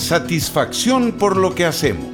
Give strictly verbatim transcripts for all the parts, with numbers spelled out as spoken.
Satisfacción por lo que hacemos.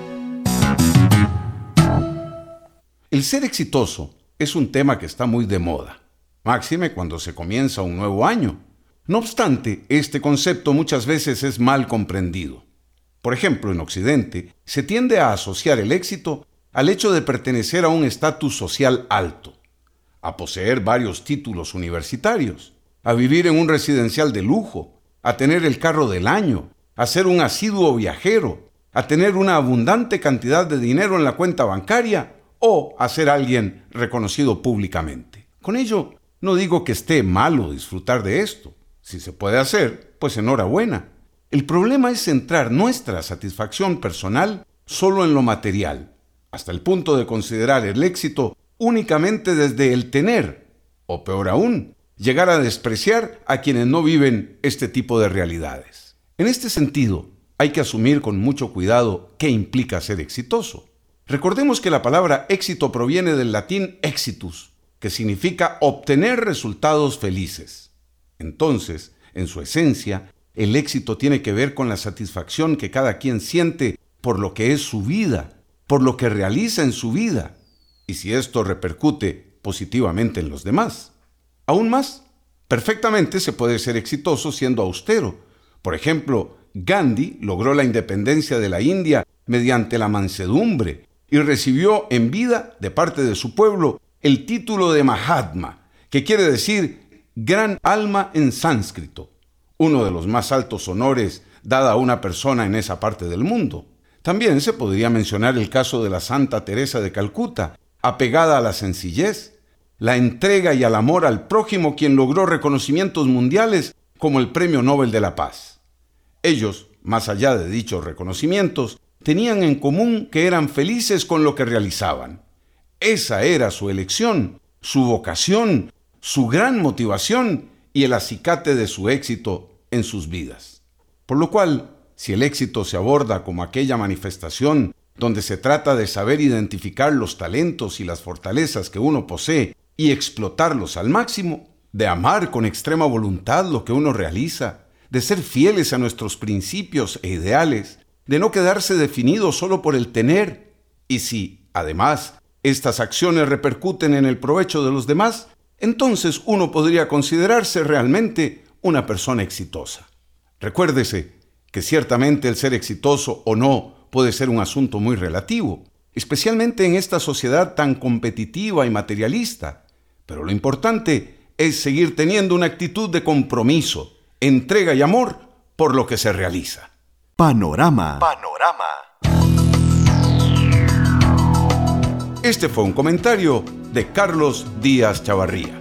El ser exitoso es un tema que está muy de moda, máxime cuando se comienza un nuevo año. No obstante, este concepto muchas veces es mal comprendido. Por ejemplo, en Occidente, se tiende a asociar el éxito al hecho de pertenecer a un estatus social alto, a poseer varios títulos universitarios, a vivir en un residencial de lujo, a tener el carro del año, a ser un asiduo viajero, a tener una abundante cantidad de dinero en la cuenta bancaria o a ser alguien reconocido públicamente. Con ello, no digo que esté malo disfrutar de esto. Si se puede hacer, pues enhorabuena. El problema es centrar nuestra satisfacción personal solo en lo material, hasta el punto de considerar el éxito únicamente desde el tener, o peor aún, llegar a despreciar a quienes no viven este tipo de realidades. En este sentido, hay que asumir con mucho cuidado qué implica ser exitoso. Recordemos que la palabra éxito proviene del latín exitus, que significa obtener resultados felices. Entonces, en su esencia, el éxito tiene que ver con la satisfacción que cada quien siente por lo que es su vida, por lo que realiza en su vida, y si esto repercute positivamente en los demás. Aún más, perfectamente se puede ser exitoso siendo austero. Por ejemplo, Gandhi logró la independencia de la India mediante la mansedumbre y recibió en vida de parte de su pueblo el título de Mahatma, que quiere decir gran alma en sánscrito, uno de los más altos honores dada a una persona en esa parte del mundo. También se podría mencionar el caso de la Santa Teresa de Calcuta, apegada a la sencillez, la entrega y al amor al prójimo, quien logró reconocimientos mundiales como el Premio Nobel de la Paz. Ellos, más allá de dichos reconocimientos, tenían en común que eran felices con lo que realizaban. Esa era su elección, su vocación, su gran motivación y el acicate de su éxito en sus vidas. Por lo cual, si el éxito se aborda como aquella manifestación donde se trata de saber identificar los talentos y las fortalezas que uno posee y explotarlos al máximo, de amar con extrema voluntad lo que uno realiza, de ser fieles a nuestros principios e ideales, de no quedarse definido solo por el tener, y si, además, estas acciones repercuten en el provecho de los demás, entonces uno podría considerarse realmente una persona exitosa. Recuérdese que ciertamente el ser exitoso o no puede ser un asunto muy relativo, especialmente en esta sociedad tan competitiva y materialista, pero lo importante es seguir teniendo una actitud de compromiso, entrega y amor por lo que se realiza. Panorama. Panorama. Este fue un comentario de Carlos Díaz Chavarría.